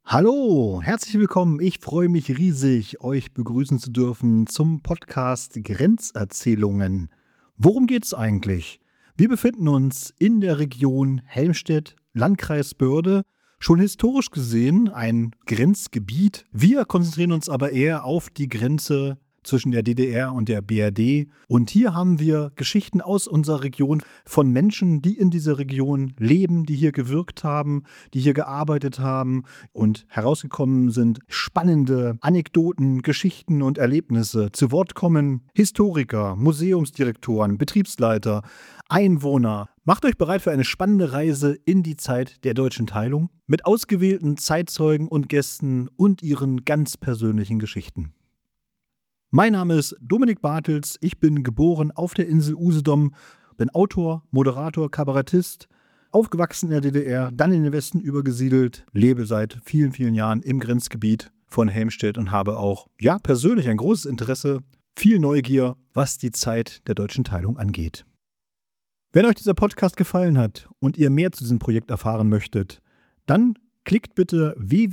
Hallo, herzlich willkommen. Ich freue mich riesig, euch begrüßen zu dürfen zum Podcast Grenzerzählungen. Worum geht's eigentlich? Wir befinden uns in der Region Helmstedt, Landkreis Börde, schon historisch gesehen ein Grenzgebiet. Wir konzentrieren uns aber eher auf die Grenze zwischen der DDR und der BRD. Und hier haben wir Geschichten aus unserer Region von Menschen, die in dieser Region leben, die hier gewirkt haben, die hier gearbeitet haben. Und herausgekommen sind spannende Anekdoten, Geschichten und Erlebnisse. Zu Wort kommen Historiker, Museumsdirektoren, Betriebsleiter, Einwohner. Macht euch bereit für eine spannende Reise in die Zeit der deutschen Teilung mit ausgewählten Zeitzeugen und Gästen und ihren ganz persönlichen Geschichten. Mein Name ist Dominik Bartels, ich bin geboren auf der Insel Usedom, bin Autor, Moderator, Kabarettist, aufgewachsen in der DDR, dann in den Westen übergesiedelt, lebe seit vielen, vielen Jahren im Grenzgebiet von Helmstedt und habe auch, persönlich ein großes Interesse, viel Neugier, was die Zeit der deutschen Teilung angeht. Wenn euch dieser Podcast gefallen hat und ihr mehr zu diesem Projekt erfahren möchtet, dann klickt bitte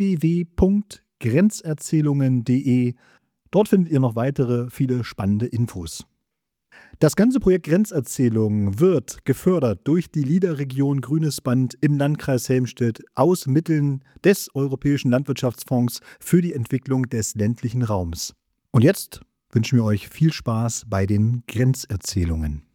www.grenzerzählungen.de. Dort findet ihr noch weitere, viele spannende Infos. Das ganze Projekt Grenzerzählungen wird gefördert durch die LIDA-Region Grünes Band im Landkreis Helmstedt aus Mitteln des Europäischen Landwirtschaftsfonds für die Entwicklung des ländlichen Raums. Und jetzt wünschen wir euch viel Spaß bei den Grenzerzählungen.